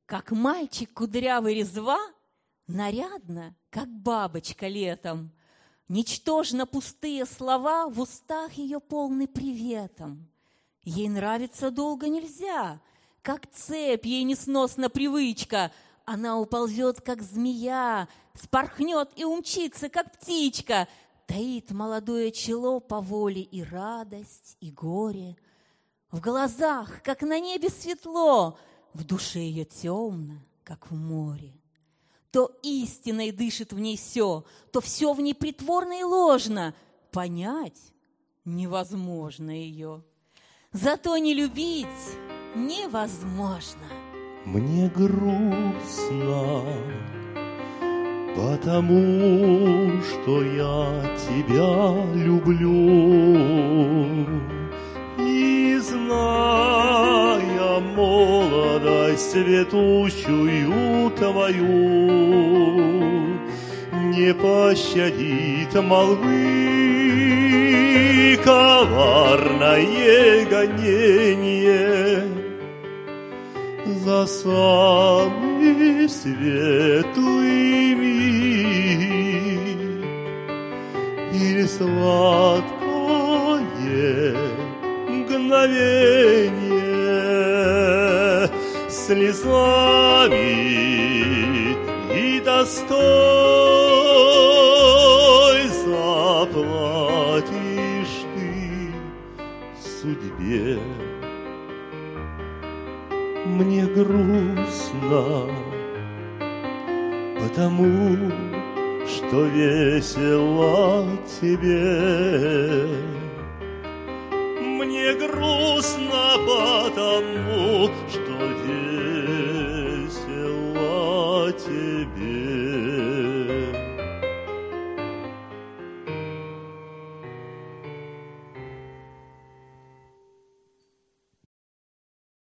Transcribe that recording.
Как мальчик кудрявый резва, нарядно, как бабочка летом. Ничтожно пустые слова в устах ее полны приветом. Ей нравится долго нельзя, как цепь ей несносна привычка. Она уползет, как змея, спорхнет и умчится, как птичка. Таит молодое чело по воле и радость, и горе. В глазах, как на небе светло, в душе ее темно, как в море. То истиной дышит в ней все, то все в ней притворно и ложно. Понять невозможно ее. Зато не любить невозможно. Мне грустно, потому что я тебя люблю. И зная молодость цветущую твою, не пощадит молвы коварное гонение. За самый светлый миг или сладкое мгновение слезами и тоской заплатишь ты судьбе. Мне грустно, потому что весело тебе. Мне грустно, потому что весело тебе.